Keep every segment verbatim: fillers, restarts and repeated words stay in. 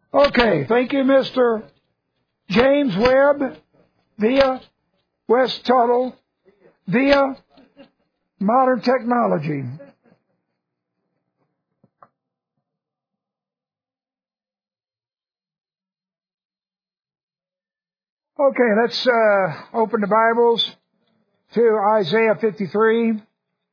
Okay, thank you, Mister James Webb, via West Tuttle, via modern technology. Okay, let's uh, open the Bibles to Isaiah fifty-three.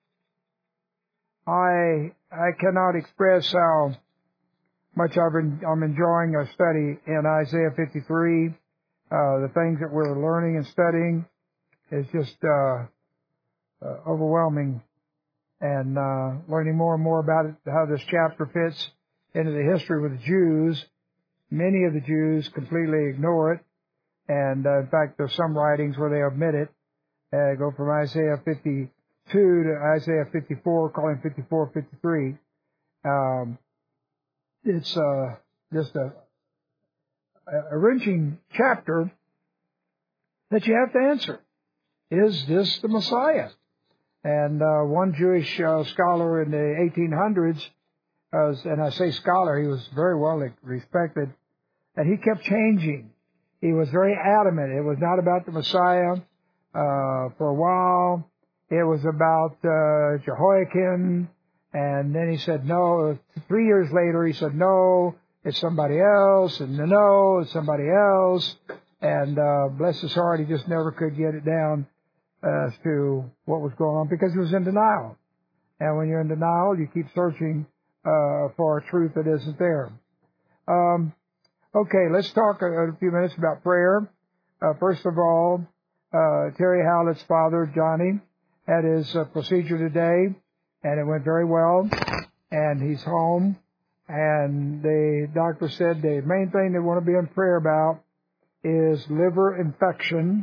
I I cannot express how much I've been, I'm enjoying our study in Isaiah fifty-three. Uh, the things that we're learning and studying is just uh, uh, overwhelming, and uh, learning more and more about it, how this chapter fits into the history with the Jews. Many of the Jews completely ignore it, and uh, in fact, there's some writings where they omit it. Uh, go from Isaiah fifty-two to Isaiah fifty-four, calling fifty-four fifty-three. Um, it's uh, just a, a wrenching chapter that you have to answer. Is this the Messiah? And uh, one Jewish uh, scholar in the eighteen hundreds, uh, and I say scholar, he was very well respected, and he kept changing. He was very adamant. It was not about the Messiah. Uh, for a while, it was about uh, Jehoiakim, and then he said no. Three years later, he said no, it's somebody else, and no, it's somebody else. And uh, bless his heart, he just never could get it down as to what was going on because he was in denial. And when you're in denial, you keep searching uh, for a truth that isn't there. Um, okay, let's talk a, a few minutes about prayer. Uh, first of all, uh, Terry Howlett's father, Johnny, had his uh, procedure today, and it went very well. And he's home. And the doctor said the main thing they want to be in prayer about is liver infection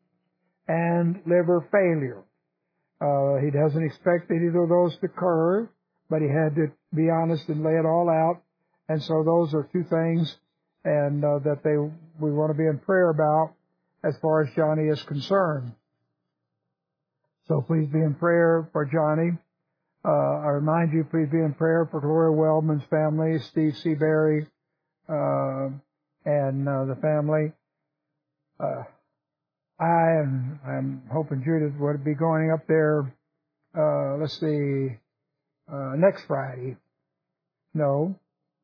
and liver failure. Uh, he doesn't expect either of those to occur, but he had to be honest and lay it all out. And so those are two things and uh, that they we want to be in prayer about as far as Johnny is concerned. So please be in prayer for Johnny. Uh, I remind you, please be in prayer for Gloria Wellman's family, Steve Seabury, uh, and uh, the family. Uh, I am I'm hoping Judith would be going up there, uh, let's see, uh, next Friday. No.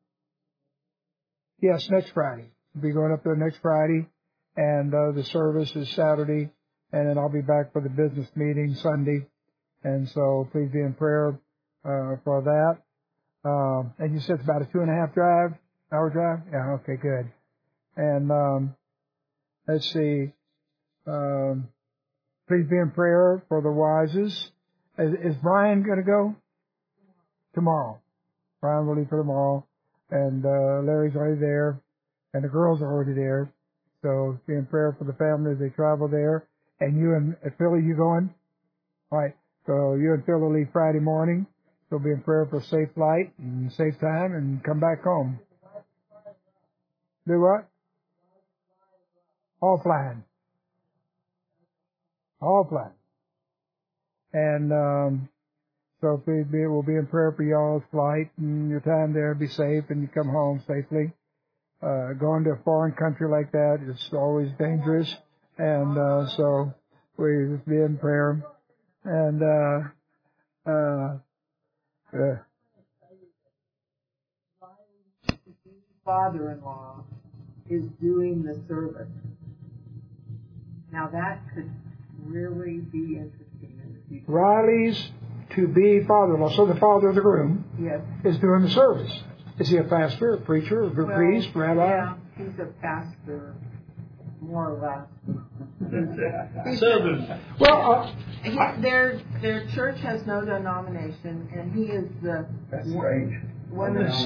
Yes, next Friday. We'll be going up there next Friday, and uh, the service is Saturday, and then I'll be back for the business meeting Sunday. And so please be in prayer uh, for that. Um, and you said it's about a two and a half drive, hour drive? Yeah, okay, good. And um, let's see. Um, please be in prayer for the Wises. Is, is Brian going to go? Tomorrow. Brian will leave for tomorrow. And uh, Larry's already there. And the girls are already there. So be in prayer for the family as they travel there. And you and uh, Philly, you going? All right. So you and Phil will leave Friday morning. So be in prayer for safe flight and safe time and come back home. Do what? All flying. All flying. And um, so please be, we'll be in prayer for y'all's flight and your time there. Be safe and you come home safely. Uh, going to a foreign country like that is always dangerous. And uh, so we just be in prayer. And uh, uh, uh, father-in-law is doing the service. Now that could really be interesting in the future. Riley's to-be father-in-law, so the father of the groom, yes, is doing the service. Is he a pastor, a preacher, a well, priest, rabbi? Yeah, he's a pastor, more or less. Southern. Well, uh, he, their their church has no denomination, and he is the That's strange. one of the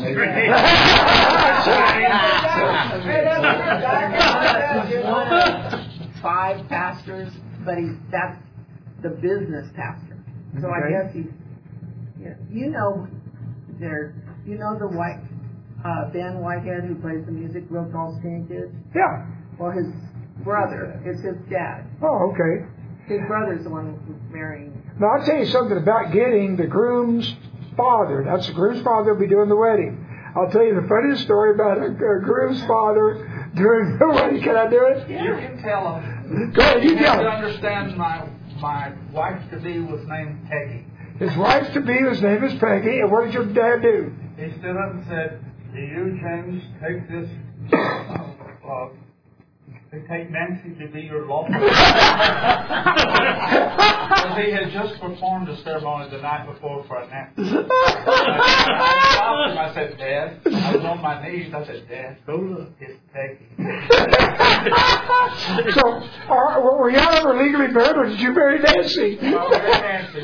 five pastors, but he's that's the business pastor. So okay. I guess he's yeah, you know there you know the white uh, Ben Whitehead who plays the music, real tall skinny kid. yeah. Well, his brother is his dad. Oh, okay. His brother's the one who's marrying. Now, I'll tell you something about getting the groom's father. That's the groom's father will be doing the wedding. I'll tell you the funniest story about a, a groom's father during the wedding. Can I do it? You can tell them. Go ahead, you You have tell to him. understand my my wife to be was named Peggy. His wife to be, whose name is Peggy, and what did your dad do? He stood up and said, "Do you, James, take this? Uh, uh, take Nancy to be your lawful?" Because he had just performed a ceremony the night before for a Nancy. I stopped him. I said, "Dad," I was on my knees. I said, "Dad, it's Peggy." So, uh, were you ever legally married, or did you marry Nancy? Well, very Nancy,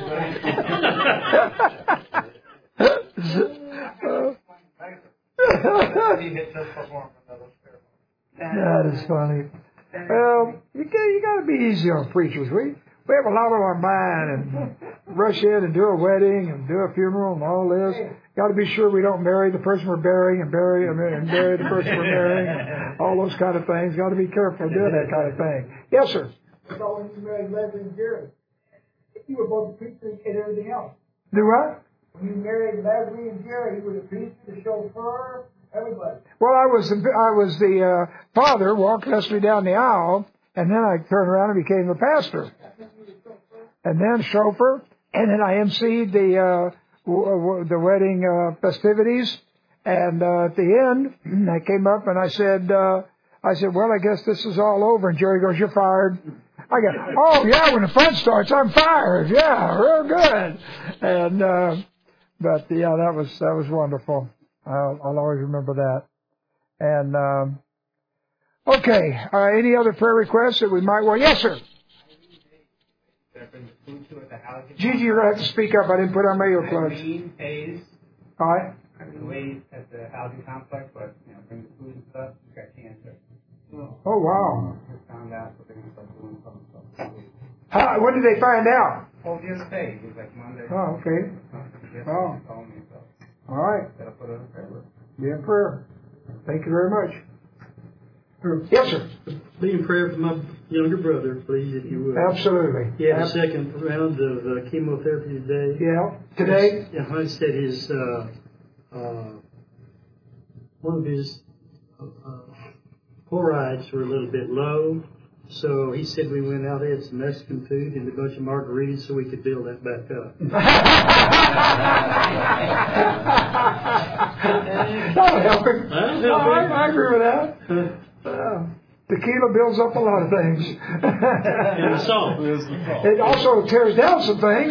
but he had just performed another ceremony. That is funny. Well, you got, you got to be easy on preachers. We we have a lot on our mind and rush in and do a wedding and do a funeral and all this. Got to be sure we don't marry the person we're burying and bury and bury the person we're burying. And all those kind of things. Got to be careful doing that kind of thing. Yes, sir. So when you married Leslie and Jerry, you were both a preacher and everything else. Do what? When you married Leslie and Jerry, you were the preacher, the chauffeur, everybody. Well, I was the, I was the uh, father, walked Leslie down the aisle, and then I turned around and became the pastor. And then chauffeur, and then I emceed the uh, w- w- the wedding uh, festivities. And uh, at the end, I came up and I said, uh, I said, well, I guess this is all over. And Jerry goes, you're fired. I go, oh yeah, when the fun starts, I'm fired. Yeah, real good. And uh, but yeah, that was that was wonderful. I'll, I'll always remember that. And um, okay, uh, any other prayer requests that we might want? Yes, sir. Gigi, you're going to have to speak up. I didn't put on my earplugs. Irene pays All right. the lady at the housing complex, but, you know, bring the food and stuff. She's got cancer. Oh, wow. Just found out, so they're going to start doing some stuff. How, when did they find out? Well, the other day, it was like Monday. Oh, okay. Yesterday, Oh. she called me, so All right. gotta put her in prayer. Be in prayer. Thank you very much. Yes, sir. Be in prayer for my younger brother, please, if you would. Absolutely. He had a Ab- second round of uh, chemotherapy today. Yeah. Today? Yeah, like I said, his, uh, uh, one of his uh, uh, chlorides were a little bit low. So he said we went out, had some Mexican food and a bunch of margaritas so we could build that back up. That'll help him. That'll help I, him. I agree with that. Uh, tequila builds up a lot of things. And the salt. It also tears down some things.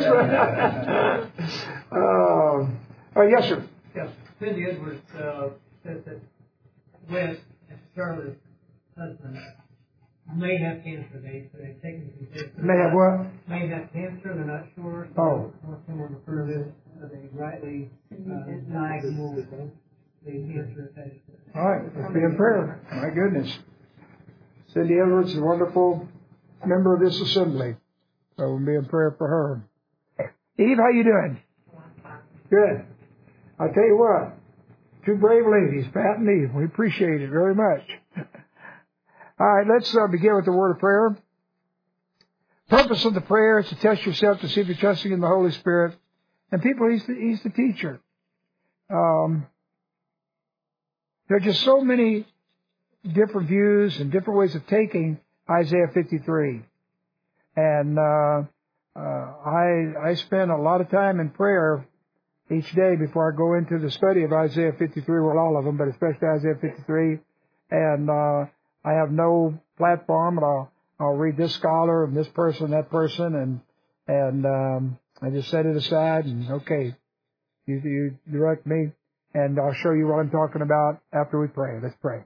uh, uh, yes, sir. Yes. Cindy Edwards uh, said that Wes and Charlotte's husband may have cancer. They, they've taken some tests. May have what? May have cancer. They're not sure. So Oh. want someone to refer this so they rightly uh, diagnose the cancer at that. All right, let's be in prayer. My goodness. Cindy Edwards is a wonderful member of this assembly. So we'll be in prayer for her. Eve, how you doing? Good. I'll tell you what, two brave ladies, Pat and Eve. We appreciate it very much. All right, let's uh, begin with the word of prayer. Purpose of the prayer is to test yourself to see if you're trusting in the Holy Spirit. And people, he's the, he's the teacher. Um, there are just so many different views and different ways of taking Isaiah fifty-three. And uh, uh, I I spend a lot of time in prayer each day before I go into the study of Isaiah fifty-three, well, all of them, but especially Isaiah fifty-three. And uh, I have no platform, and I'll I'll read this scholar and this person, that person, and and um, I just set it aside and okay, you you direct me, and I'll show you what I'm talking about after we pray. Let's pray.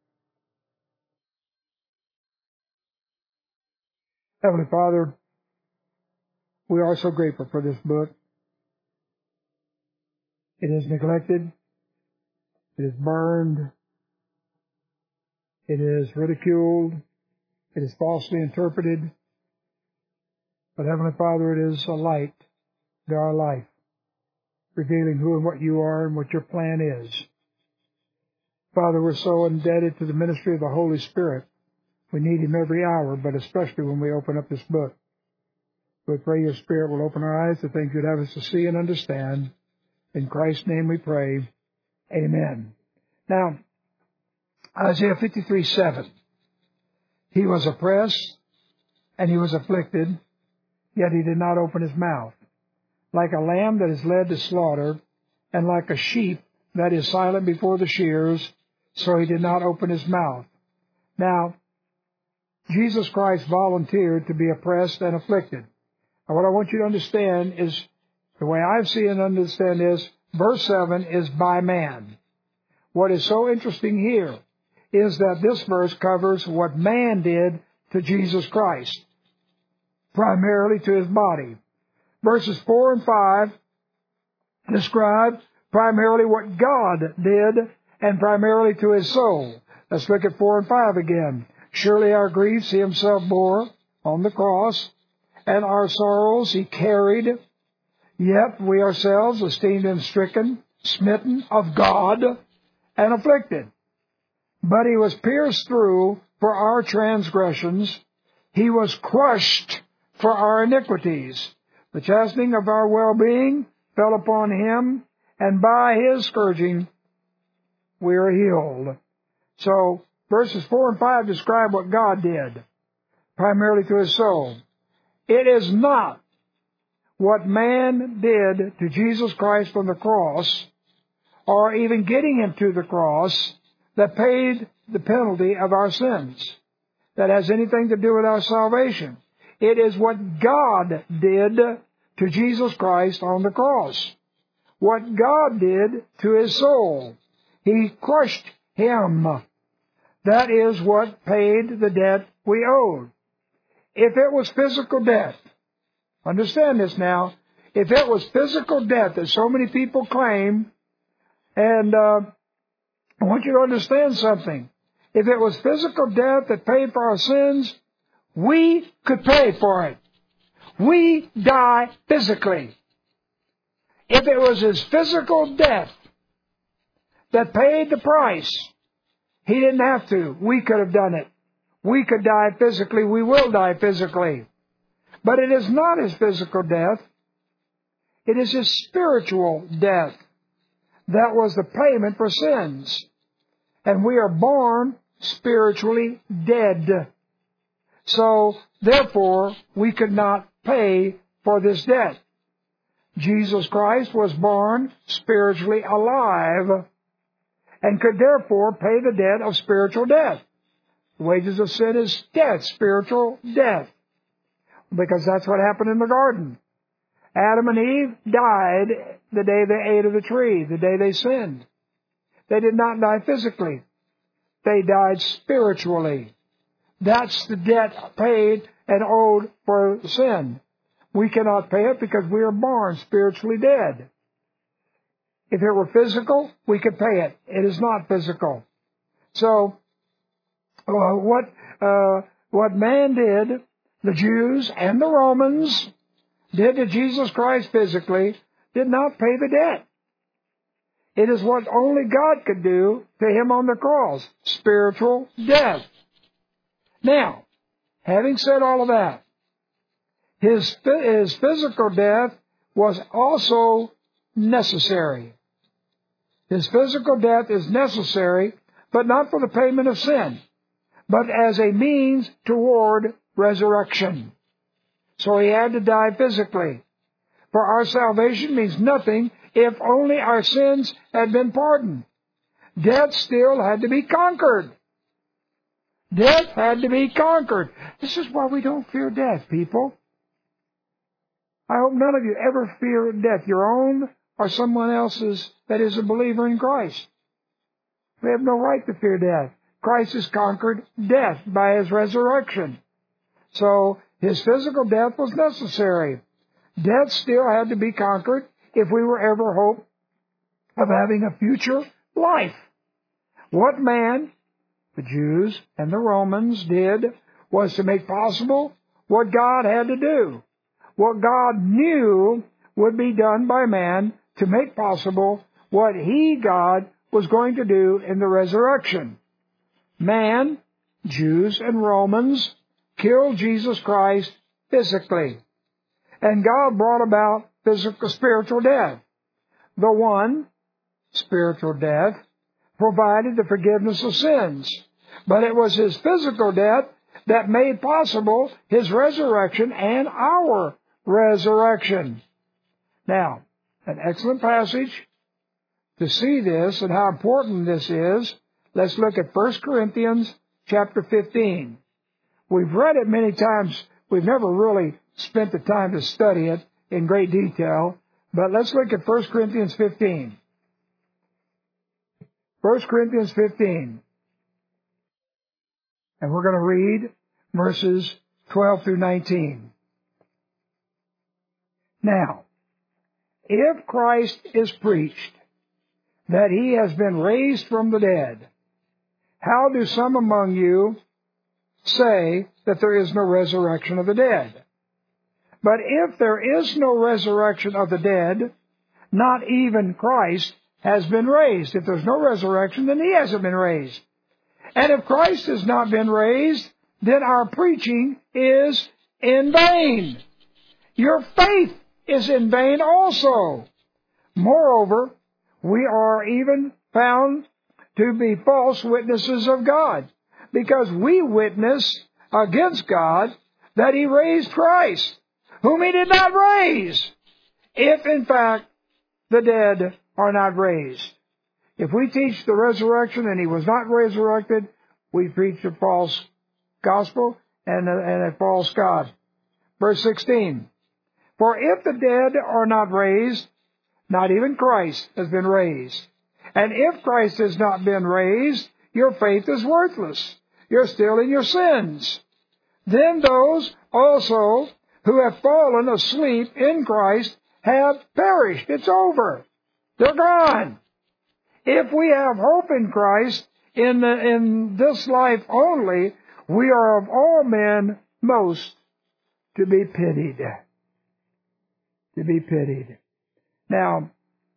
Heavenly Father, we are so grateful for this book. It is neglected. It is burned. It is ridiculed. It is falsely interpreted. But Heavenly Father, it is a light to our life, revealing who and what you are and what your plan is. Father, we're so indebted to the ministry of the Holy Spirit. We need him every hour, but especially when we open up this book. We pray your Spirit will open our eyes to things you'd have us to see and understand. In Christ's name we pray. Amen. Now, Isaiah fifty-three seven. He was oppressed and he was afflicted, yet he did not open his mouth. Like a lamb that is led to slaughter, and like a sheep that is silent before the shears, so he did not open his mouth. Now, Jesus Christ volunteered to be oppressed and afflicted. And what I want you to understand is, the way I see and understand is, verse seven is by man. What is so interesting here is that this verse covers what man did to Jesus Christ, primarily to his body. Verses four and five describe primarily what God did and primarily to his soul. Let's look at four and five again. Surely our griefs he himself bore on the cross, and our sorrows he carried. Yet we ourselves esteemed him stricken, smitten of God, and afflicted. But he was pierced through for our transgressions. He was crushed for our iniquities. The chastening of our well-being fell upon him, and by his scourging we are healed. So, verses four and five describe what God did, primarily to his soul. It is not what man did to Jesus Christ on the cross, or even getting him to the cross, that paid the penalty of our sins, that has anything to do with our salvation. It is what God did to Jesus Christ on the cross. What God did to his soul. He crushed him. That is what paid the debt we owed. If it was physical death, understand this now, if it was physical death that so many people claim, and uh, I want you to understand something. If it was physical death that paid for our sins, we could pay for it. We die physically. If it was his physical death that paid the price, he didn't have to. We could have done it. We could die physically. We will die physically. But it is not his physical death. It is his spiritual death. That was the payment for sins. And we are born spiritually dead. So, therefore, we could not pay for this debt. Jesus Christ was born spiritually alive and could therefore pay the debt of spiritual death. The wages of sin is death, spiritual death. Because that's what happened in the garden. Adam and Eve died the day they ate of the tree, the day they sinned. They did not die physically. They died spiritually. That's the debt paid and owed for sin. We cannot pay it because we are born spiritually dead. If it were physical, we could pay it. It is not physical. So, uh, what uh, what man did, the Jews and the Romans did to Jesus Christ physically, did not pay the debt. It is what only God could do to him on the cross, spiritual death. Now, having said all of that, his, his physical death was also necessary. His physical death is necessary, but not for the payment of sin, but as a means toward resurrection. So he had to die physically. For our salvation means nothing if only our sins had been pardoned. Death still had to be conquered. Death had to be conquered. This is why we don't fear death, people. I hope none of you ever fear death, your own or someone else's that is a believer in Christ. We have no right to fear death. Christ has conquered death by his resurrection. So his physical death was necessary. Death still had to be conquered if we were ever hope of having a future life. What man, the Jews and the Romans, did was to make possible what God had to do. What God knew would be done by man to make possible what he, God, was going to do in the resurrection. Man, Jews and Romans, killed Jesus Christ physically. And God brought about physical, spiritual death. The one spiritual death provided the forgiveness of sins, but it was his physical death that made possible his resurrection and our resurrection. Now, an excellent passage to see this and how important this is. Let's look at First Corinthians chapter fifteen. We've read it many times. We've never really spent the time to study it in great detail, but let's look at First Corinthians fifteen. First Corinthians fifteen. And we're going to read verses twelve through nineteen. Now, if Christ is preached that he has been raised from the dead, how do some among you say that there is no resurrection of the dead? But if there is no resurrection of the dead, not even Christ has been raised. If there's no resurrection, then he hasn't been raised. And if Christ has not been raised, then our preaching is in vain. Your faith is in vain also. Moreover, we are even found to be false witnesses of God, because we witness against God that he raised Christ, whom he did not raise, if in fact the dead are not raised. If we teach the resurrection and he was not resurrected, we preach a false gospel and a, and a false God. Verse sixteen. For if the dead are not raised, not even Christ has been raised. And if Christ has not been raised, your faith is worthless. You're still in your sins. Then those also who have fallen asleep in Christ have perished. It's over. They're gone. If we have hope in Christ in, the, in this life only, we are of all men most to be pitied. To be pitied. Now,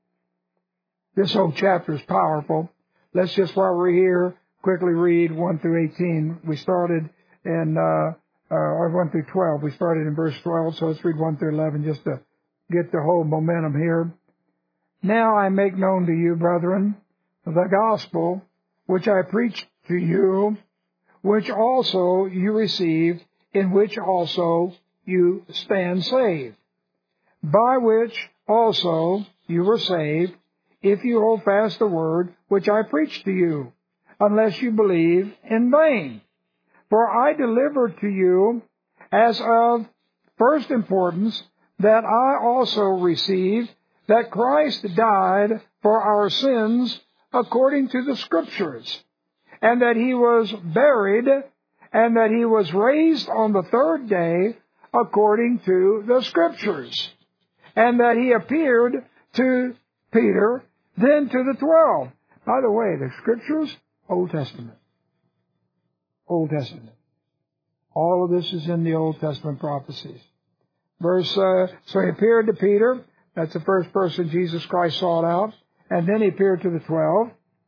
this whole chapter is powerful. Let's just, while we're here, quickly read one through eighteen. We started in, uh, uh, or one through twelve. We started in verse twelve, so let's read one through eleven just to get the whole momentum here. Now I make known to you, brethren, the gospel which I preached to you, which also you received, in which also you stand saved, by which also you were saved, if you hold fast the word which I preached to you, unless you believe in vain. For I delivered to you as of first importance that I also received that Christ died for our sins according to the Scriptures, and that he was buried, and that he was raised on the third day according to the Scriptures, and that he appeared to Peter, then to the twelve. By the way, the Scriptures, Old Testament. Old Testament. All of this is in the Old Testament prophecies. Verse, uh, so he appeared to Peter. That's the first person Jesus Christ sought out. And then he appeared to the twelve.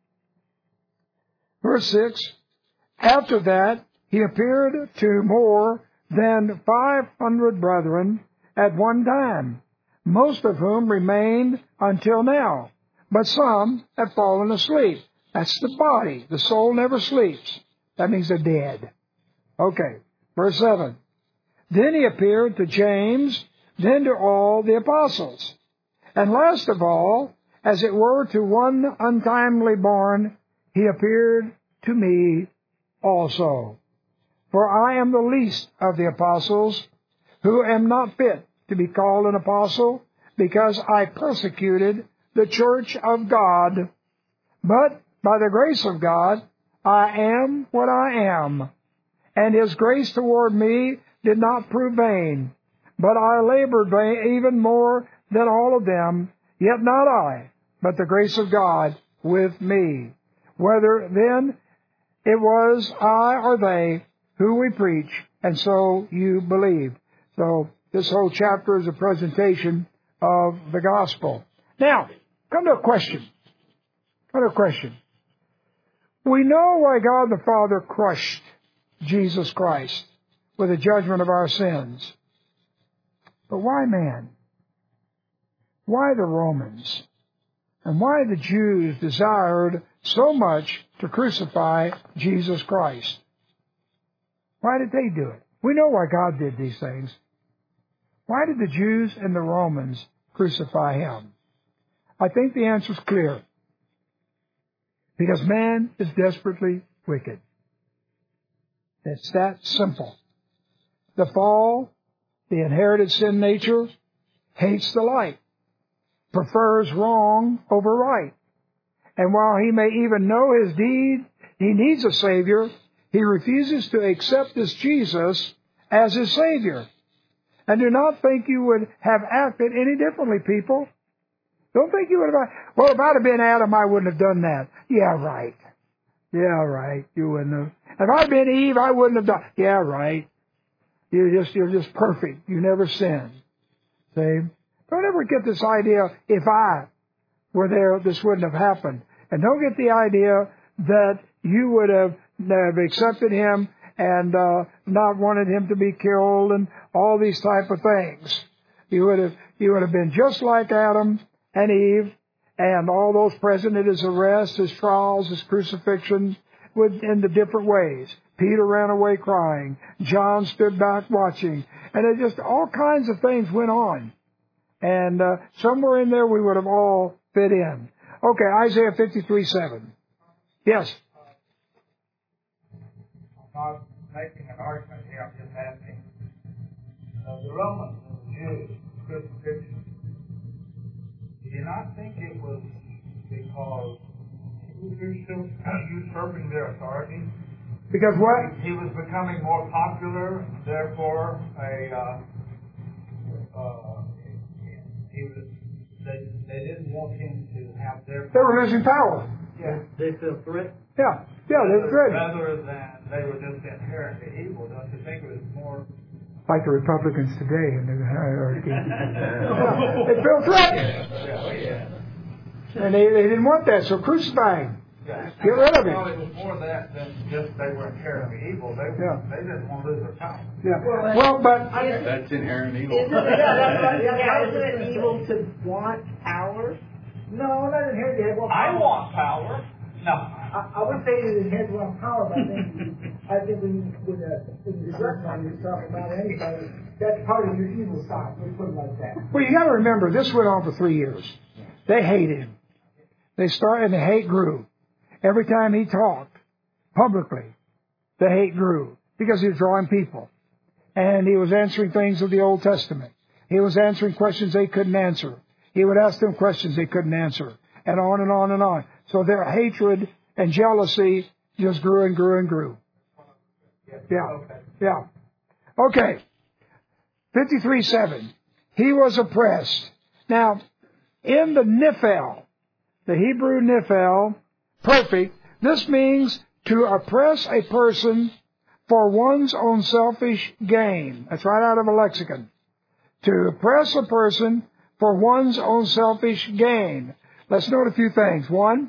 Verse six, after that, he appeared to more than five hundred brethren at one time, most of whom remained until now. But some have fallen asleep. That's the body. The soul never sleeps. That means they're dead. Okay, verse seven. Then he appeared to James, then to all the apostles. And last of all, as it were to one untimely born, he appeared to me also. For I am the least of the apostles, who am not fit to be called an apostle, because I persecuted the church of God. But by the grace of God, I am what I am. And his grace toward me did not prove vain. But I labored vain, even more than all of them, yet not I, but the grace of God with me. Whether then it was I or they who we preach, and so you believe. So this whole chapter is a presentation of the gospel. Now, come to a question. Come to a question. We know why God the Father crushed Jesus Christ with the judgment of our sins. But why man? Why the Romans? and why the Jews desired so much to crucify Jesus Christ. Why did they do it? We know why God did these things. Why did the Jews and the Romans crucify him? I think the answer is clear. Because man is desperately wicked. It's that simple. The fall, the inherited sin nature, hates the light, prefers wrong over right. And while he may even know his deed, he needs a Savior, he refuses to accept this Jesus as his Savior. And do not think you would have acted any differently, people. Don't think you would have, well, if I'd have been Adam, I wouldn't have done that. Yeah, right. Yeah, right. You wouldn't have. If I'd been Eve, I wouldn't have done. Yeah, right. You're just, you're just perfect. You never sin. See? Don't ever get this idea, if I were there, this wouldn't have happened. And don't get the idea that you would have, have accepted him and uh, not wanted him to be killed and all these type of things. You would have, you would have been just like Adam and Eve and all those present at his arrest, his trials, his crucifixion, with, in the different ways. Peter ran away crying. John stood back watching. And it just, all kinds of things went on. And uh, somewhere in there we would have all fit in. Okay, Isaiah fifty-three seven. Yes? I'm not making an argument here, I'm just asking. Uh, the Romans and the Jews, crucifixion, do you not think it was because he was usurping their authority? Because what? He was becoming more popular, therefore a uh, uh, he was. They, they didn't want him to have their. They were losing power. Yeah, They feel threat. Yeah, yeah, they were good. Rather than they were just inherently evil, don't you think it was more? Like the Republicans today in the hierarchy. They feel threatened. Yeah, yeah. And they, they didn't want that, so crucify him. Yeah. Get rid of I thought him. it was more that than just they were inherently evil. They Yeah. they didn't want to lose their power. Yeah. Well, but That's inherent evil. Isn't it, yeah, isn't it evil to want power? No, not inherently. Well, I want power. No. I, I would say it inherently want power, but I think I think when with a reserve on yourself about anybody, that's part of your evil side. Let's put it like that. well, you got to remember this went on for three years. They hated him. They started, and the hate grew. Every time he talked publicly, the hate grew because he was drawing people. And he was answering things of the Old Testament. He was answering questions they couldn't answer. He would ask them questions they couldn't answer. And on and on and on. So their hatred and jealousy just grew and grew and grew. Yeah. Yeah. Okay. fifty-three seven. He was oppressed. Now, in the Niphal, the Hebrew Niphal, perfect, this means to oppress a person for one's own selfish gain. That's right out of a lexicon. To oppress a person for one's own selfish gain. Let's note a few things. One,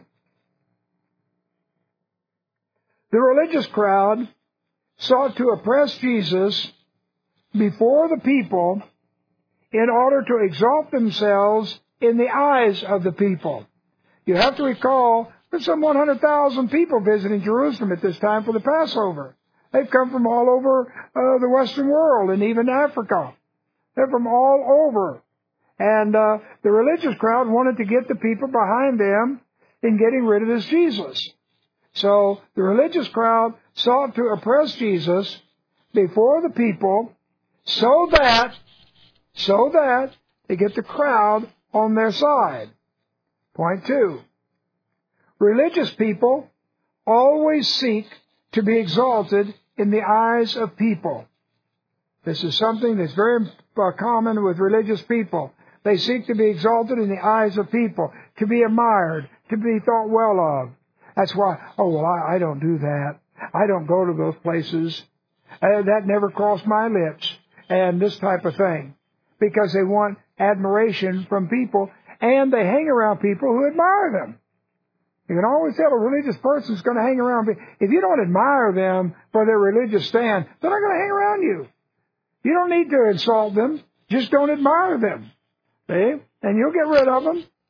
the religious crowd sought to oppress Jesus before the people in order to exalt themselves in the eyes of the people. You have to recall there's some one hundred thousand people visiting Jerusalem at this time for the Passover. They've come from all over uh, the Western world and even Africa. They're from all over. And uh, the religious crowd wanted to get the people behind them in getting rid of this Jesus. So the religious crowd sought to oppress Jesus before the people so that, so that they get the crowd on their side. Point two. Religious people always seek to be exalted in the eyes of people. This is something that's very uh, common with religious people. They seek to be exalted in the eyes of people, to be admired, to be thought well of. That's why, oh, well, I, I don't do that. I don't go to those places. Uh, that never crossed my lips. And this type of thing. Because they want admiration from people, and they hang around people who admire them. You can always tell a religious person is going to hang around. If you don't admire them for their religious stand, they're not going to hang around you. You don't need to insult them. Just don't admire them. See? And you'll get rid of them.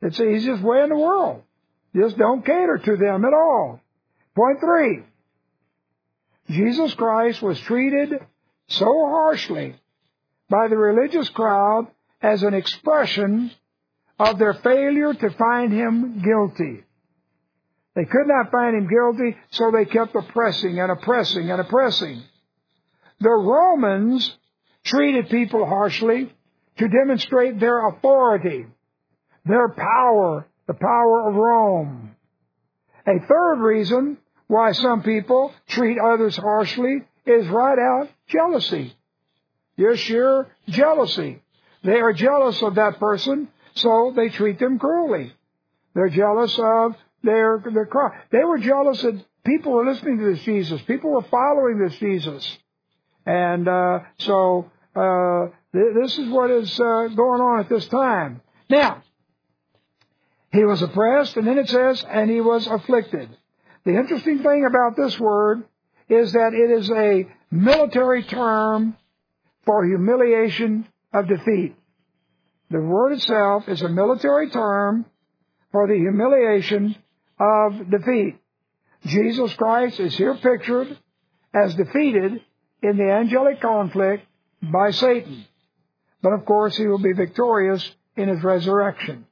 It's the easiest way in the world. Just don't cater to them at all. Point three. Jesus Christ was treated so harshly by the religious crowd as an expression of their failure to find him guilty. They could not find him guilty, so they kept oppressing and oppressing and oppressing. The Romans treated people harshly to demonstrate their authority, their power, the power of Rome. A third reason why some people treat others harshly is right out jealousy. Yes, sheer jealousy. They are jealous of that person, so they treat them cruelly. They're jealous of their, their crowd. They were jealous that people were listening to this Jesus. People were following this Jesus. And uh, so uh, th- this is what is uh, going on at this time. Now, he was oppressed, and then it says, and he was afflicted. The interesting thing about this word is that it is a military term for humiliation of defeat. The word itself is a military term for the humiliation of defeat. Jesus Christ is here pictured as defeated in the angelic conflict by Satan. But of course, he will be victorious in his resurrection.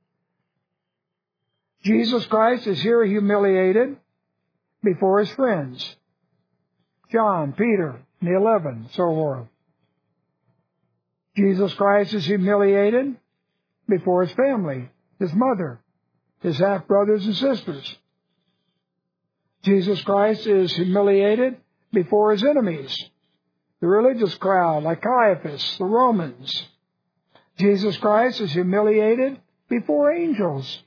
Jesus Christ is here humiliated before his friends. John, Peter, the eleven, so forth. Jesus Christ is humiliated before his family, his mother, his half-brothers and sisters. Jesus Christ is humiliated before his enemies, the religious crowd like Caiaphas, the Romans. Jesus Christ is humiliated before angels.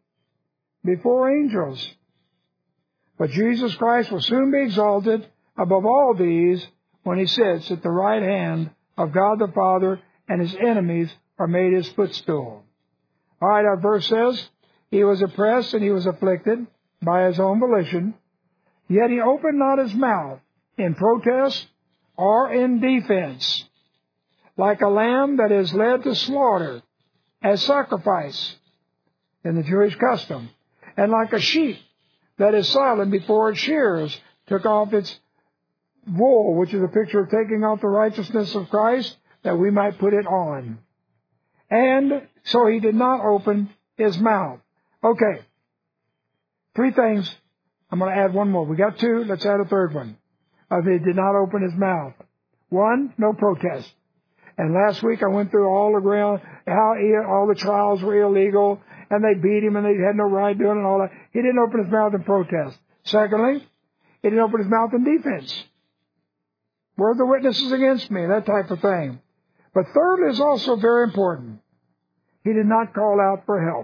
Before angels. But Jesus Christ will soon be exalted above all these when he sits at the right hand of God the Father, and his enemies are made his footstool. All right, our verse says, he was oppressed and he was afflicted by his own volition, yet he opened not his mouth in protest or in defense, like a lamb that is led to slaughter as sacrifice in the Jewish custom, and like a sheep that is silent before its shearers took off its wool, which is a picture of taking off the righteousness of Christ, that we might put it on. And so he did not open his mouth. Okay. Three things. I'm going to add one more. We got two. Let's add a third one. Uh, he did not open his mouth. One, no protest. And last week I went through all the ground, how all the trials were illegal, and they beat him, and they had no right doing it and all that. He didn't open his mouth in protest. Secondly, he didn't open his mouth in defense. Where are the witnesses against me? That type of thing. But thirdly is also very important. He did not call out for help.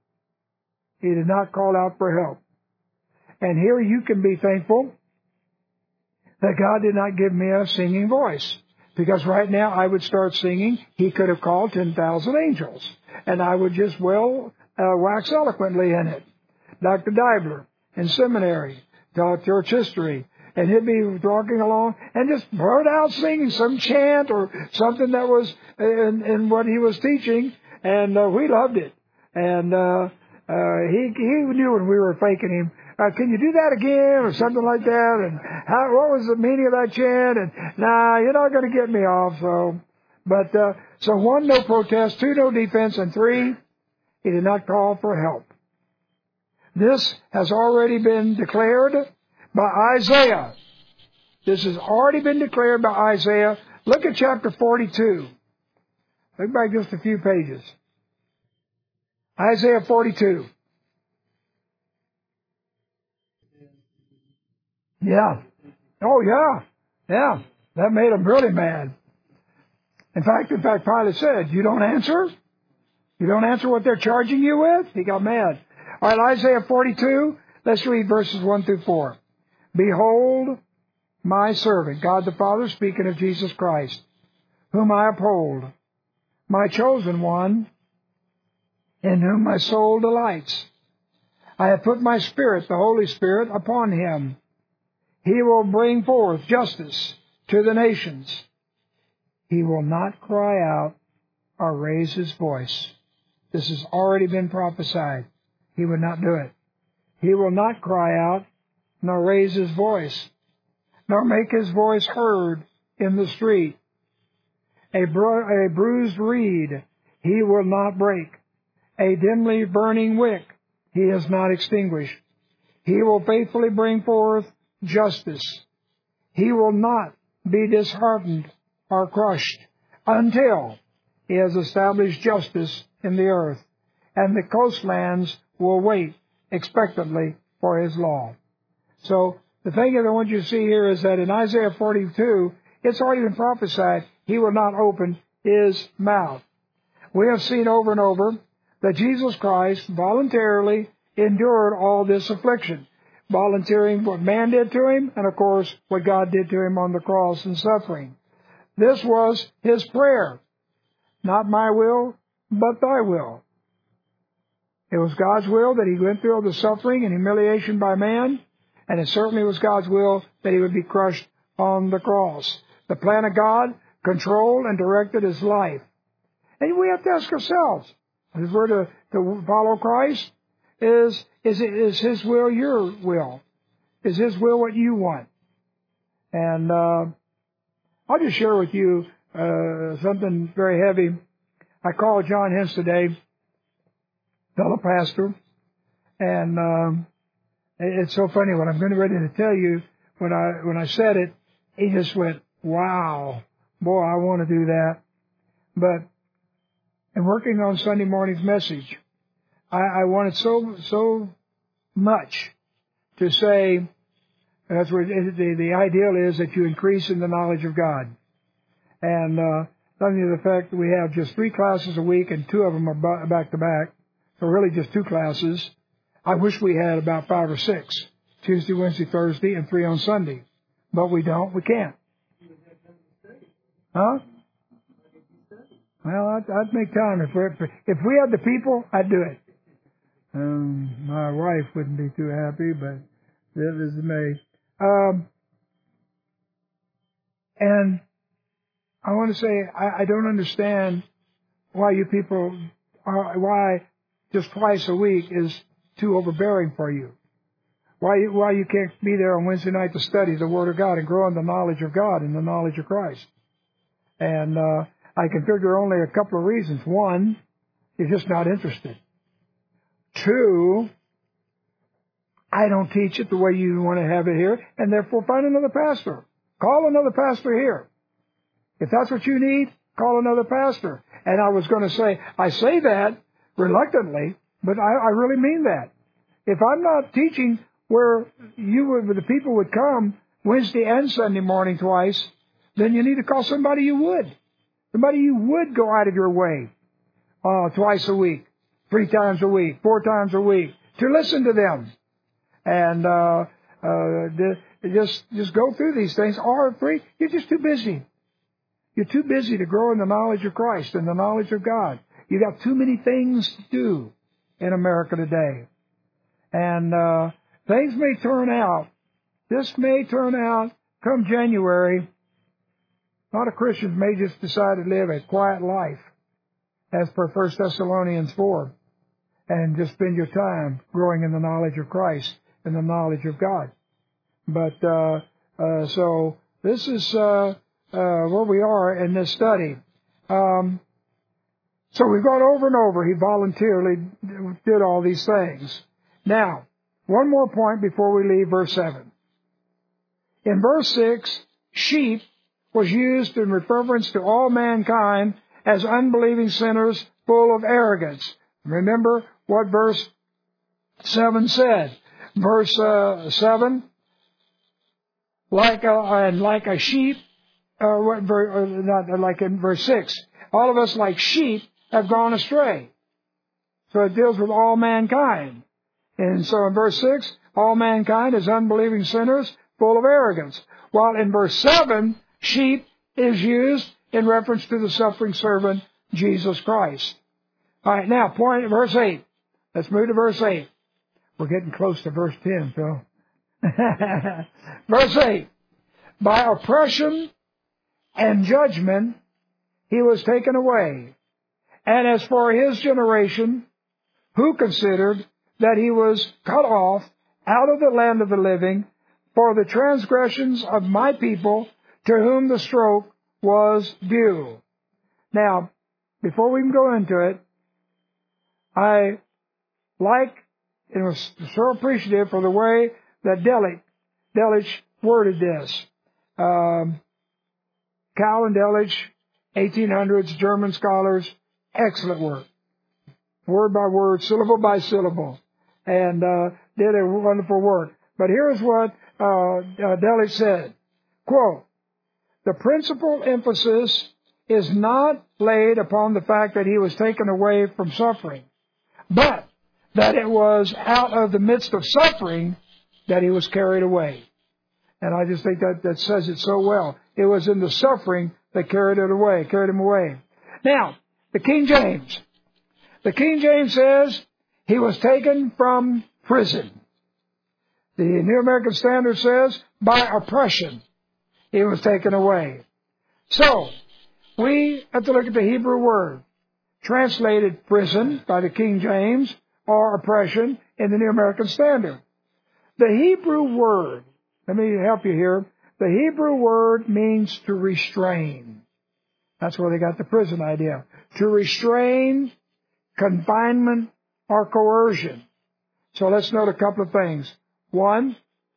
He did not call out for help. And here you can be thankful that God did not give me a singing voice. Because right now I would start singing. He could have called ten thousand angels. And I would just, well, uh, wax eloquently in it. Doctor Deibler in seminary taught church history. And he'd be walking along and just blurt out singing some chant or something that was in, in what he was teaching. And uh, we loved it. And uh, uh, he he knew when we were faking him. Uh, can you do that again or something like that? And how, what was the meaning of that chant? And nah, you're not going to get me off. So, but uh, so one, no protest. Two, no defense. And three, he did not call for help. This has already been declared by Isaiah. This has already been declared by Isaiah. Look at chapter forty-two. Look back just a few pages. Isaiah forty-two. Yeah. Oh, yeah. Yeah. That made him really mad. In fact, in fact, Pilate said, you don't answer? You don't answer what they're charging you with? He got mad. All right, Isaiah forty-two. Let's read verses one through four. Behold, my servant, God the Father, speaking of Jesus Christ, whom I uphold, my chosen one, in whom my soul delights. I have put my Spirit, the Holy Spirit, upon him. He will bring forth justice to the nations. He will not cry out or raise his voice. This has already been prophesied. He would not do it. He will not cry out, nor raise his voice, nor make his voice heard in the street. A, bru- a bruised reed he will not break. A dimly burning wick he has not extinguished. He will faithfully bring forth justice. He will not be disheartened or crushed until he has established justice in the earth, and the coastlands will wait expectantly for his law. So the thing that I want you to see here is that in Isaiah forty-two, it's already been prophesied, he will not open his mouth. We have seen over and over that Jesus Christ voluntarily endured all this affliction, volunteering what man did to him, and of course what God did to him on the cross and suffering. This was his prayer. Not my will, but thy will. It was God's will that he went through all the suffering and humiliation by man, and it certainly was God's will that he would be crushed on the cross. The plan of God controlled and directed his life. And we have to ask ourselves, if we're to, to follow Christ, is, is, it, is his will your will? Is his will what you want? And uh, I'll just share with you uh, something very heavy. I called John Hens today, fellow pastor, and um, it's so funny when I'm getting ready to tell you, when I when I said it, he just went, wow, boy, I want to do that. But in working on Sunday morning's message, I, I wanted so so much to say, that's what it, the, the ideal is that you increase in the knowledge of God. And uh, something to the fact that we have just three classes a week, and two of them are back to back, so really just two classes. I wish we had about five or six, Tuesday, Wednesday, Thursday, and three on Sunday. But we don't. We can't. Huh? Well, I'd, I'd make time. If, we're, if we had the people, I'd do it. Um, my wife wouldn't be too happy, but that is me. Um, and I want to say, I, I don't understand why you people are, why just twice a week is too overbearing for you. Why, why you can't be there on Wednesday night to study the Word of God and grow in the knowledge of God and the knowledge of Christ. And uh, I can figure only a couple of reasons. One, you're just not interested. Two, I don't teach it the way you want to have it here, and therefore find another pastor. Call another pastor here. If that's what you need, call another pastor. And I was going to say, I say that reluctantly, but I, I really mean that. If I'm not teaching where you would, the people would come Wednesday and Sunday morning twice, then you need to call somebody you would. Somebody you would go out of your way uh, twice a week, three times a week, four times a week, to listen to them. And uh, uh, just just go through these things. Or three, you're just too busy. You're too busy to grow in the knowledge of Christ and the knowledge of God. You got too many things to do in America today. And uh, things may turn out, this may turn out come January, a lot of Christians may just decide to live a quiet life, as per First Thessalonians four, and just spend your time growing in the knowledge of Christ and the knowledge of God. But uh, uh, so this is uh, uh, where we are in this study. Um, so we've gone over and over. He voluntarily did all these things. Now, one more point before we leave verse seven. In verse six, sheep was used in reference to all mankind as unbelieving sinners full of arrogance. Remember what verse seven said. Verse uh, seven, like a, and like a sheep, uh, what, or not like in verse six, all of us like sheep have gone astray. So it deals with all mankind. And so in verse six, all mankind is unbelieving sinners full of arrogance. While in verse seven, sheep is used in reference to the suffering servant, Jesus Christ. All right, now, point verse eight. Let's move to verse eight. We're getting close to verse ten, Phil. Verse eight. By oppression and judgment he was taken away. And as for his generation, who considered that he was cut off out of the land of the living for the transgressions of my people, to whom the stroke was due. Now, before we can go into it, I like and was so appreciative for the way that Delitzsch, Delitzsch worded this. Um, Cal and Delitzsch, eighteen hundreds, German scholars, excellent work. Word by word, syllable by syllable, and uh, did a wonderful work. But here's what uh, uh, Delitzsch said, quote, the principal emphasis is not laid upon the fact that he was taken away from suffering, but that it was out of the midst of suffering that he was carried away. And I just think that, that says it so well. It was in the suffering that carried it away, carried him away. Now, the King James. The King James says he was taken from prison. The New American Standard says by oppression he was taken away. So, we have to look at the Hebrew word, translated prison by the King James, or oppression in the New American Standard. The Hebrew word, let me help you here, the Hebrew word means to restrain. That's where they got the prison idea. To restrain, confinement, or coercion. So let's note a couple of things. One,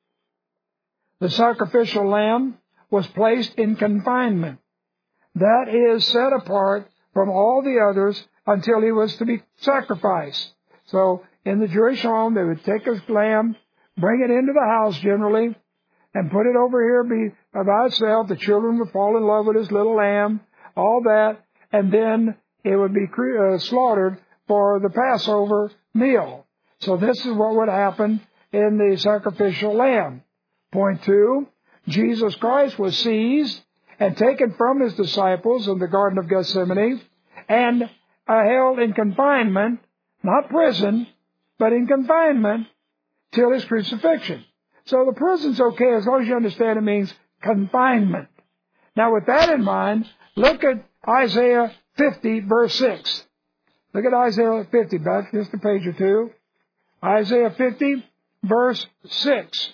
the sacrificial lamb was placed in confinement. That is set apart from all the others until he was to be sacrificed. So in the Jewish home, they would take a lamb, bring it into the house generally, and put it over here be, by itself. The children would fall in love with this little lamb, all that, and then it would be uh, slaughtered for the Passover meal. So this is what would happen in the sacrificial lamb. Point two, Jesus Christ was seized and taken from his disciples in the Garden of Gethsemane and uh, held in confinement, not prison, but in confinement till his crucifixion. So the prison's okay as long as you understand it means confinement. Now with that in mind, look at Isaiah fifty, verse six. Look at Isaiah fifty, back just a page or two. Isaiah fifty, verse six.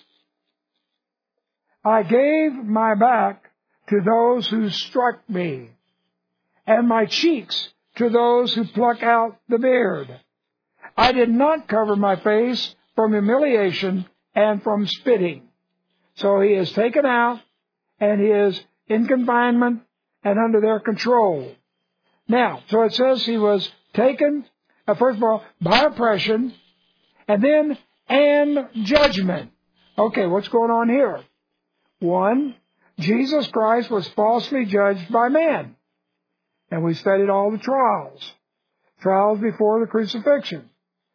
I gave my back to those who struck me, and my cheeks to those who pluck out the beard. I did not cover my face from humiliation and from spitting. So he is taken out, and he is in confinement and under their control. Now, so it says he was taken, uh, first of all, by oppression, and then and judgment. Okay, what's going on here? One, Jesus Christ was falsely judged by man. And we studied all the trials. Trials before the crucifixion.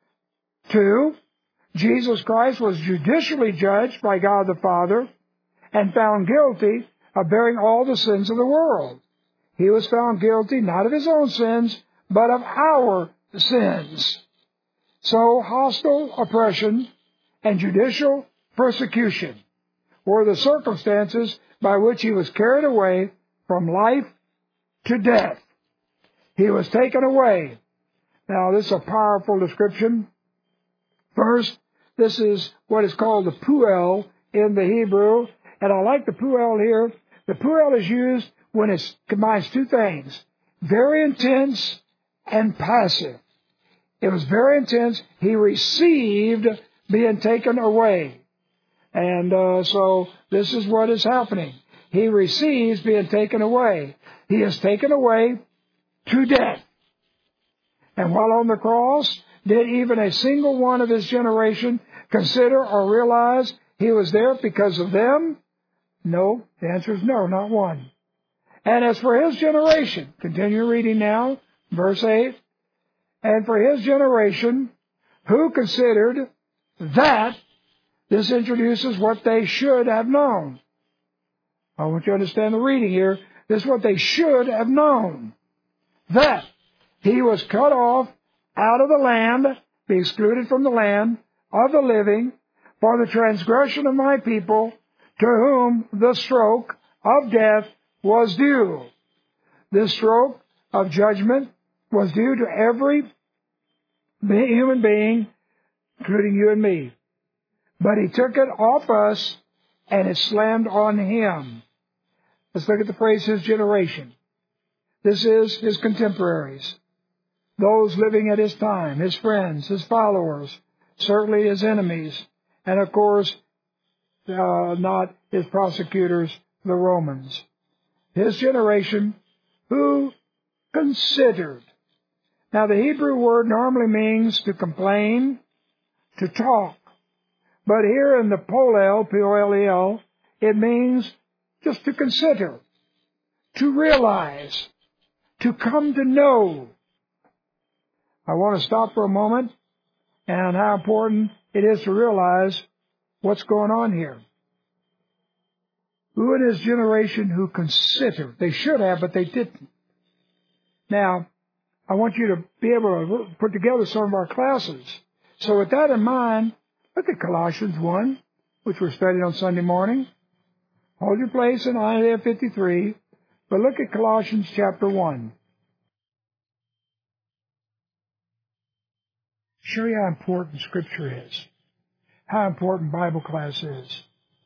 Two, Jesus Christ was judicially judged by God the Father and found guilty of bearing all the sins of the world. He was found guilty not of his own sins, but of our sins. So hostile oppression and judicial persecution were the circumstances by which he was carried away from life to death. He was taken away. Now, this is a powerful description. First, this is what is called the puel in the Hebrew. And I like the puel here. The puel is used when it combines two things, very intense and passive. It was very intense. He received being taken away. And uh, so this is what is happening. He receives being taken away. He is taken away to death. And while on the cross, did even a single one of his generation consider or realize he was there because of them? No. The answer is no, not one. And as for his generation, continue reading now, verse eight. And for his generation, who considered that, this introduces what they should have known. I want you to understand the reading here. This is what they should have known. That he was cut off out of the land, be excluded from the land of the living, for the transgression of my people, to whom the stroke of death was due. This stroke of judgment was due to every human being, including you and me. But he took it off us, and it slammed on him. Let's look at the phrase, his generation. This is his contemporaries, those living at his time, his friends, his followers, certainly his enemies, and of course, uh, not his prosecutors, the Romans. His generation, who considered. Now, the Hebrew word normally means to complain, to talk. But here in the polel, P O L E L, it means just to consider, to realize, to come to know. I want to stop for a moment and how important it is to realize what's going on here. Who in his generation who considered? They should have, but they didn't. Now, I want you to be able to put together some of our classes. So with that in mind, look at Colossians one, which we're studying on Sunday morning. Hold your place in Isaiah fifty-three, but look at Colossians chapter one. Show you how important Scripture is, how important Bible class is,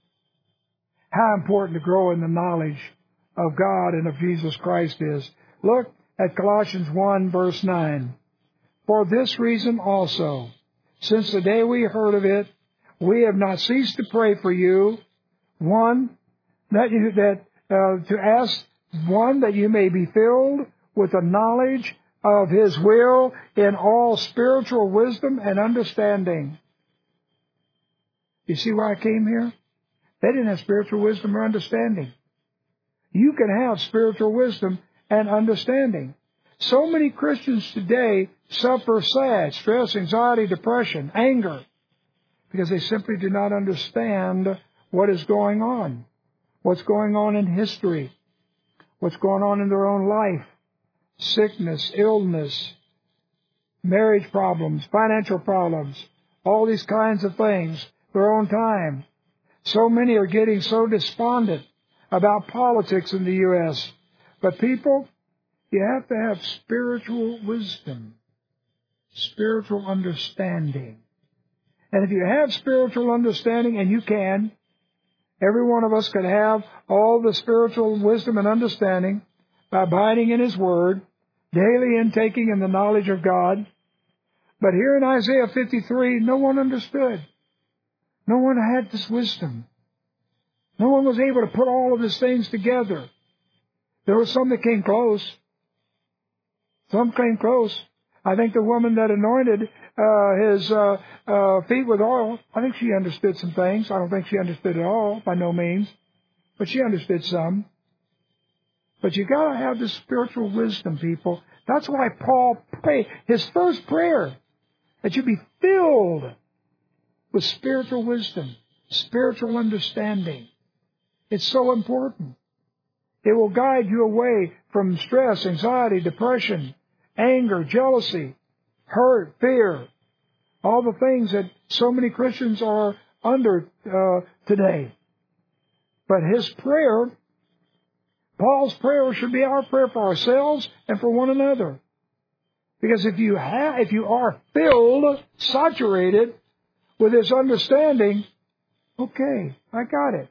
how important to grow in the knowledge of God and of Jesus Christ is. Look at Colossians one, verse nine. For this reason also, since the day we heard of it, we have not ceased to pray for you. One, that you, that uh, to ask, one, that you may be filled with the knowledge of His will in all spiritual wisdom and understanding. You see why I came here? They didn't have spiritual wisdom or understanding. You can have spiritual wisdom and understanding. So many Christians today suffer sad, stress, anxiety, depression, anger, because they simply do not understand what is going on, what's going on in history, what's going on in their own life, sickness, illness, marriage problems, financial problems, all these kinds of things, their own time. So many are getting so despondent about politics in the U S But people, you have to have spiritual wisdom, spiritual understanding. And if you have spiritual understanding, and you can, every one of us could have all the spiritual wisdom and understanding by abiding in His Word, daily intaking in the knowledge of God. But here in Isaiah fifty-three, no one understood. No one had this wisdom. No one was able to put all of these things together. There were some that came close. Some came close. I think the woman that anointed uh, his uh, uh, feet with oil, I think she understood some things. I don't think she understood it all, by no means. But she understood some. But you got to have this spiritual wisdom, people. That's why Paul prayed his first prayer, that you be filled with spiritual wisdom, spiritual understanding. It's so important. It will guide you away from stress, anxiety, depression, anger, jealousy, hurt, fear, all the things that so many Christians are under uh, today. But his prayer, Paul's prayer, should be our prayer for ourselves and for one another. Because if you have, if you are filled, saturated with this understanding, okay, I got it.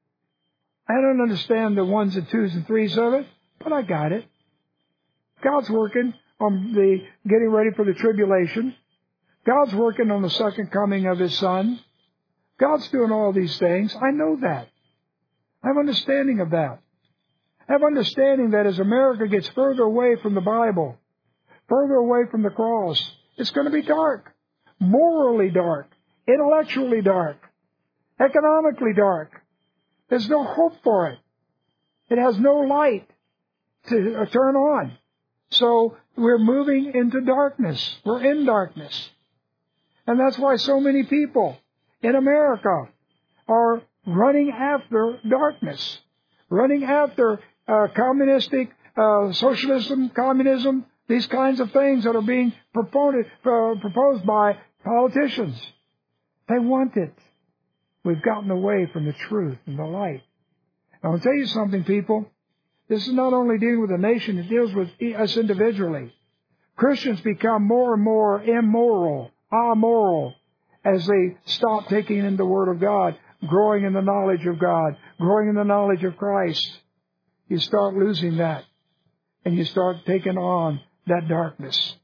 I don't understand the ones and twos and threes of it, but I got it. God's working on the getting ready for the tribulation. God's working on the second coming of His Son. God's doing all these things. I know that. I have understanding of that. I have understanding that as America gets further away from the Bible, further away from the cross, it's going to be dark, morally dark, intellectually dark, economically dark. There's no hope for it. It has no light to uh, turn on. So we're moving into darkness. We're in darkness. And that's why so many people in America are running after darkness, running after uh, communistic, uh, socialism, communism, these kinds of things that are being proposed, uh, proposed by politicians. They want it. We've gotten away from the truth and the light. I want to tell you something, people. This is not only dealing with the nation, it deals with us individually. Christians become more and more immoral, amoral, as they stop taking in the Word of God, growing in the knowledge of God, growing in the knowledge of Christ. You start losing that, and you start taking on that darkness.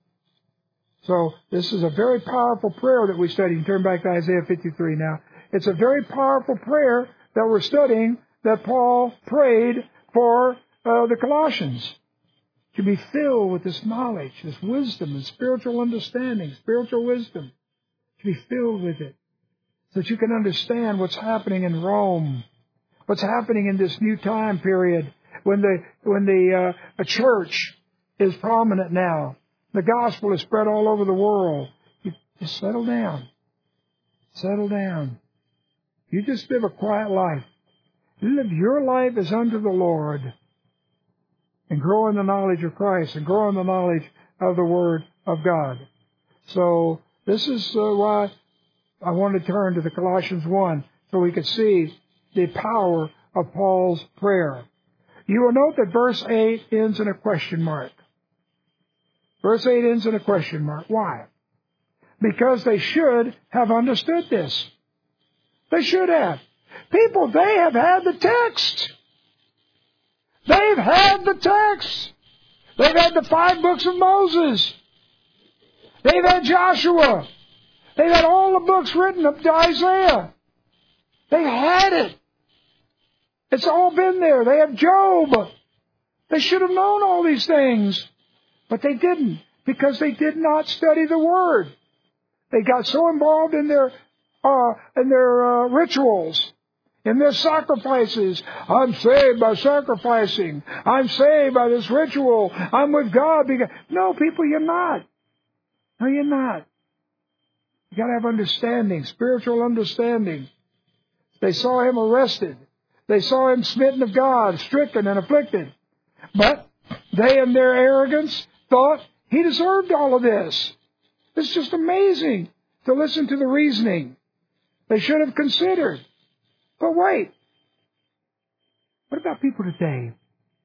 So this is a very powerful prayer that we study. Turn back to Isaiah fifty-three now. It's a very powerful prayer that we're studying that Paul prayed for uh, the Colossians. To be filled with this knowledge, this wisdom and spiritual understanding, spiritual wisdom. To be filled with it. So that you can understand what's happening in Rome. What's happening in this new time period when the, when the uh, a church is prominent now. The gospel is spread all over the world. You just settle down. Settle down. You just live a quiet life. You live your life as unto the Lord. And grow in the knowledge of Christ. And grow in the knowledge of the Word of God. So, this is uh, why I want to turn to the Colossians one. So we can see the power of Paul's prayer. You will note that verse eight ends in a question mark. Verse eight ends in a question mark. Why? Because they should have understood this. They should have. People, they have had the text. They've had the text. They've had the five books of Moses. They've had Joshua. They've had all the books written up to Isaiah. They had it. It's all been there. They have Job. They should have known all these things. But they didn't, because they did not study the Word. They got so involved in their uh, in their uh, rituals, in their sacrifices. I'm saved by sacrificing. I'm saved by this ritual. I'm with God. Because... No, people, you're not. No, you're not. You got to have understanding, spiritual understanding. They saw him arrested. They saw him smitten of God, stricken and afflicted. But they, in their arrogance, thought he deserved all of this. It's just amazing to listen to the reasoning. They should have considered. But wait. What about people today?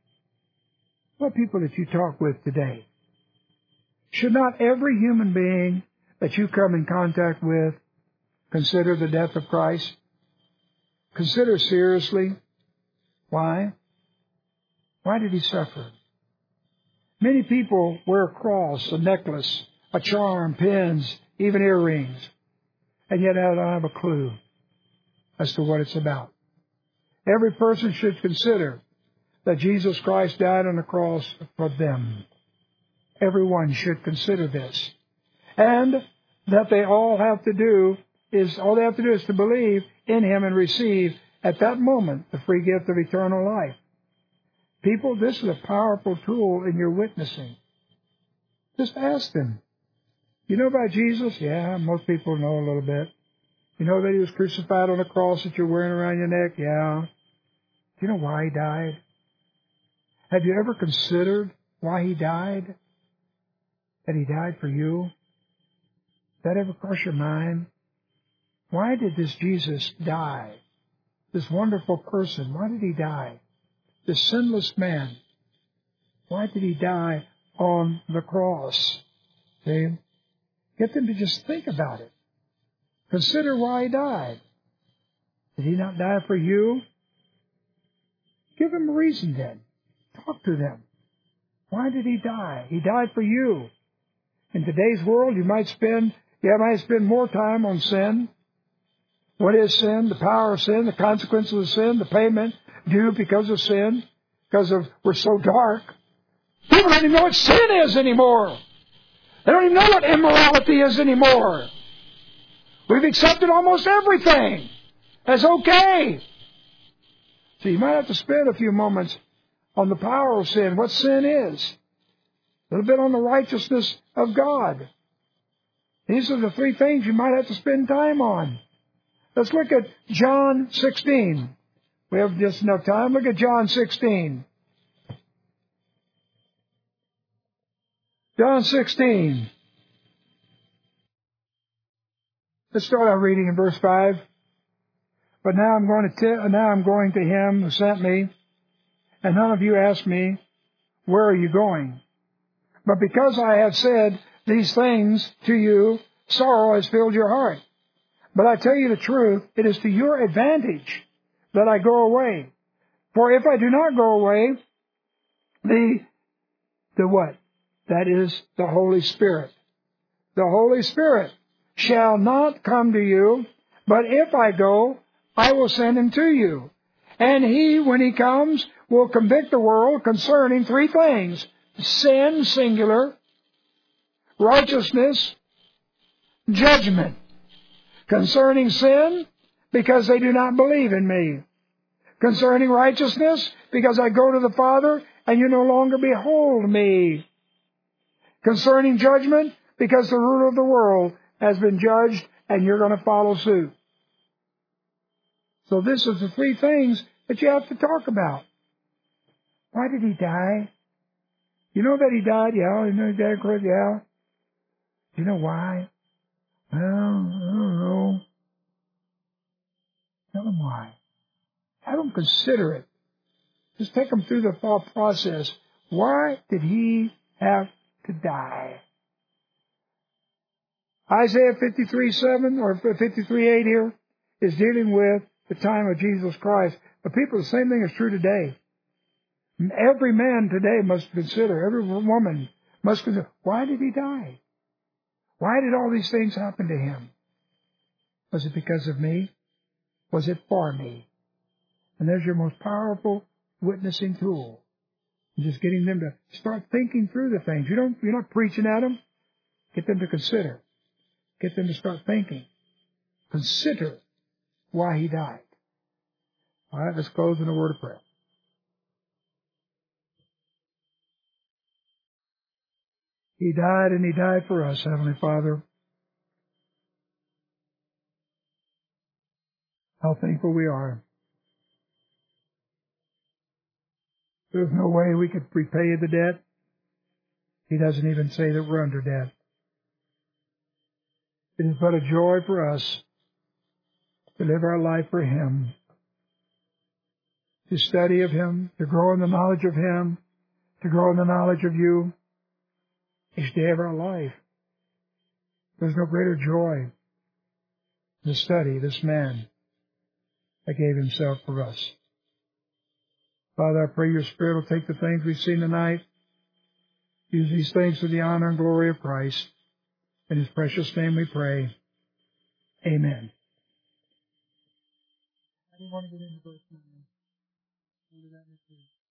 What people that you talk with today? Should not every human being that you come in contact with consider the death of Christ? Consider seriously. Why? Why did he suffer? Many people wear a cross, a necklace, a charm, pins, even earrings, and yet I don't have a clue as to what it's about. Every person should consider that Jesus Christ died on the cross for them. Everyone should consider this. And that they all have to do is, all they have to do is to believe in him and receive at that moment the free gift of eternal life. People, this is a powerful tool in your witnessing. Just ask them. You know about Jesus? Yeah, most people know a little bit. You know that he was crucified on a cross that you're wearing around your neck? Yeah. Do you know why he died? Have you ever considered why he died? That he died for you? Did that ever cross your mind? Why did this Jesus die? This wonderful person, why did he die? This sinless man, why did he die on the cross? See? Get them to just think about it. Consider why he died. Did he not die for you? Give them a reason then. Talk to them. Why did he die? He died for you. In today's world, you might spend, you might spend more time on sin. What is sin? The power of sin, the consequences of sin, the payment due because of sin, because of we're so dark. People don't even know what sin is anymore. They don't even know what immorality is anymore. We've accepted almost everything as okay. So you might have to spend a few moments on the power of sin, what sin is. A little bit on the righteousness of God. These are the three things you might have to spend time on. Let's look at John sixteen. We have just enough time. Look at John sixteen. John sixteen. Let's start our reading in verse five. But now I'm going to t- now I'm going to him who sent me, and none of you asked me, where are you going? But because I have said these things to you, sorrow has filled your heart. But I tell you the truth, it is to your advantage that I go away. For if I do not go away, the, the what? That is the Holy Spirit. The Holy Spirit shall not come to you, but if I go, I will send him to you. And he, when he comes, will convict the world concerning three things: sin, singular; righteousness; judgment. Concerning sin, because they do not believe in me. Concerning righteousness, because I go to the Father, and you no longer behold me. Concerning judgment, because the ruler of the world has been judged, and you're going to follow suit. So this is the three things that you have to talk about. Why did he die? You know that he died? Yeah. You know he died, Chris? Yeah. Do you know why? Well, I don't know. Tell them why. Have them consider it. Just take them through the thought process. Why did he have to die? Isaiah fifty-three seven or fifty-three eight here is dealing with the time of Jesus Christ. But people, the same thing is true today. Every man today must consider, every woman must consider, why did he die? Why did all these things happen to him? Was it because of me? Was it for me? And there's your most powerful witnessing tool. Just getting them to start thinking through the things. You don't, you're not preaching at them. Get them to consider. Get them to start thinking. Consider why he died. All right, let's close in a word of prayer. He died, and he died for us, Heavenly Father. How thankful we are. There's no way we could repay the debt. He doesn't even say that we're under debt. It is but a joy for us to live our life for him, to study of him, to grow in the knowledge of him, to grow in the knowledge of you each day of our life. There's no greater joy than to study this man that gave himself for us. Father, I pray your Spirit will take the things we've seen tonight, use these things for the honor and glory of Christ. In his precious name we pray. Amen. I didn't want to get into verse nine.